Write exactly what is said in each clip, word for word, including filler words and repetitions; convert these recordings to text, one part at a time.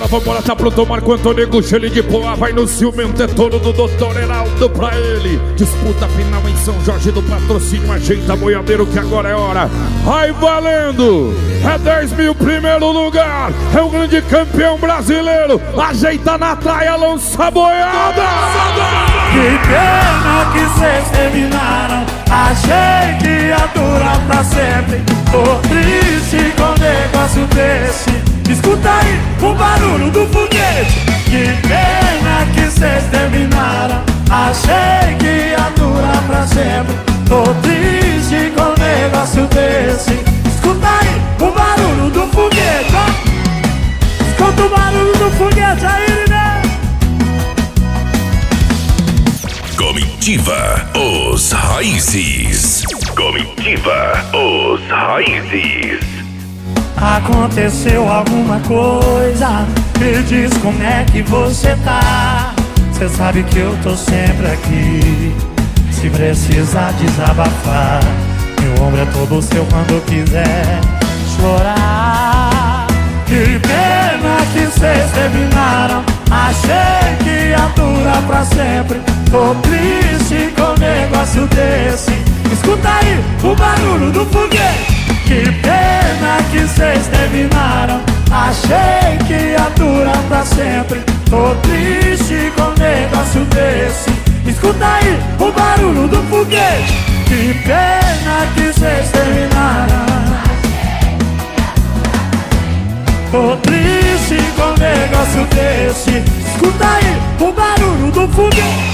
vambora, vambora, tá pronto, Marco Antônio Gucci de Poá. Vai no ciumento, é todo do doutor Heraldo pra ele. Disputa final em São Jorge do Patrocínio. Ajeita boiadeiro que agora é hora. Vai valendo! É dez mil primeiro lugar. É um grande campeão brasileiro. Ajeita na traia, lança a boiada. Que pena que cês terminaram. Achei que ia durar pra sempre. Tô triste com um negócio desse. Escuta aí o barulho do foguete. Que pena que cês terminaram. Achei que ia durar pra sempre. Tô triste com um negócio desse. Escuta aí o barulho do foguete, ó. Escuta o barulho do foguete aí, né? Comitiva Os Raízes. Comitiva Os Raízes. Aconteceu alguma coisa, me diz como é que você tá. Cê sabe que eu tô sempre aqui, se precisar desabafar. Meu ombro é todo seu quando quiser chorar. Que pena que cês terminaram. Achei que ia durar pra sempre. Tô triste com um negócio desse. Escuta aí o barulho do foguete. Que pena que cês terminaram. Achei que ia durar pra sempre. Tô triste com um negócio desse. Escuta aí o barulho do foguete. Que pena que cês terminaram. Tô triste com um negócio desse. Escuta aí o barulho do foguete.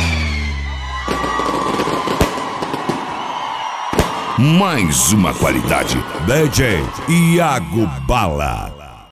Mais uma qualidade. D J Iago Bala.